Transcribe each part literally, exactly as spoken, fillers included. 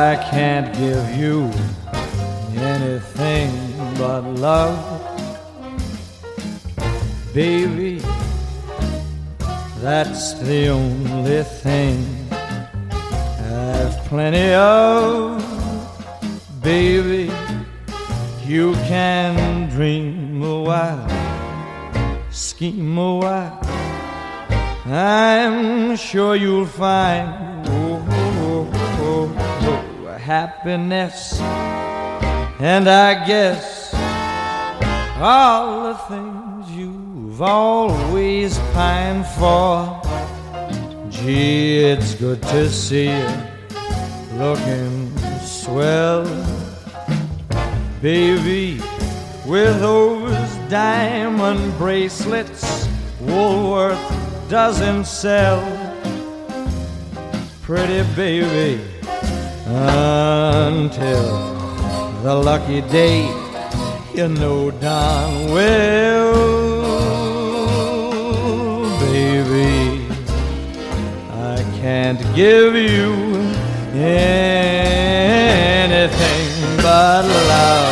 I can't give you anything but love, baby. That's the only thing I've plenty of, baby. You can dream a while, scheme a while, I'm sure you'll find oh, oh, oh, oh, happiness. And I guess all the things you've always pined for. Gee, it's good to see you looking swell, baby, with those diamond bracelets Woolworth doesn't sell. Pretty baby, until the lucky day, you know darn well, baby, I can't give you anything but love.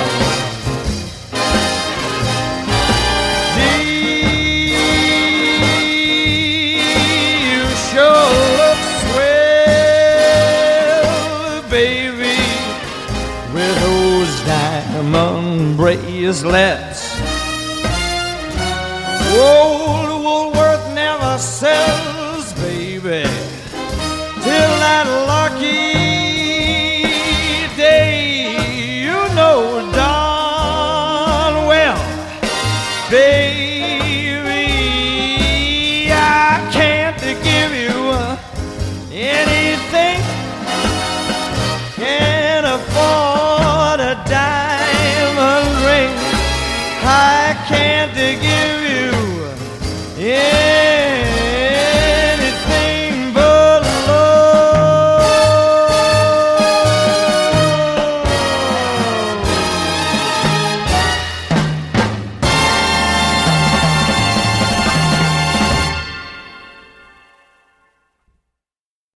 Diamond bracelets old Woolworth never sells, baby, till that lucky day. You know darn well, baby, I can't give you anything, can't afford a dime. I can't give you, yeah.